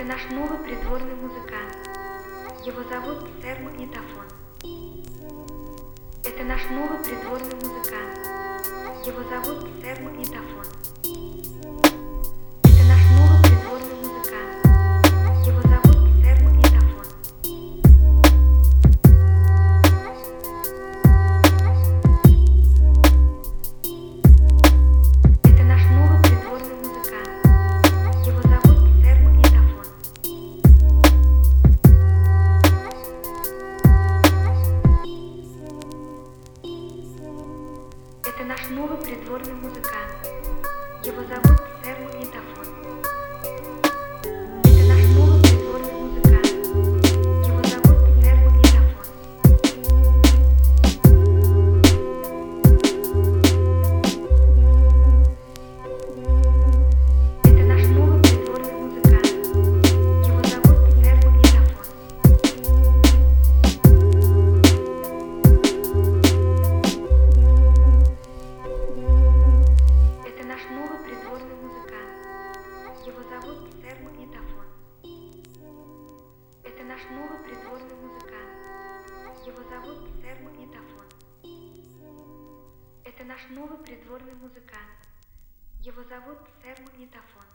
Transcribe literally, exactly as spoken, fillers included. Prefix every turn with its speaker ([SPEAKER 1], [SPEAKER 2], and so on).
[SPEAKER 1] Это наш новый придворный музыкант. Его зовут Сэр-Магнитофон. Это наш новый придворный музыкант. Его зовут Сэр-Магнитофон. Это наш новый придворный музыкант. Его зовут Сэр-Магнитофон. Это наш новый придворный музыкант. Его зовут Сэр-Магнитофон. Это наш новый придворный музыкант. Его зовут Сэр-Магнитофон. Это наш новый придворный музыкант. Его зовут Сэр-Магнитофон. Это наш новый придворный музыкант. Его зовут Сэр-Магнитофон. Это наш новый придворный музыкант. Его зовут Сэр-Магнитофон. Это наш новый придворный музыкант. Его зовут Сэр-Магнитофон. Это наш новый придворный музыкант. Его зовут Сэр-Магнитофон.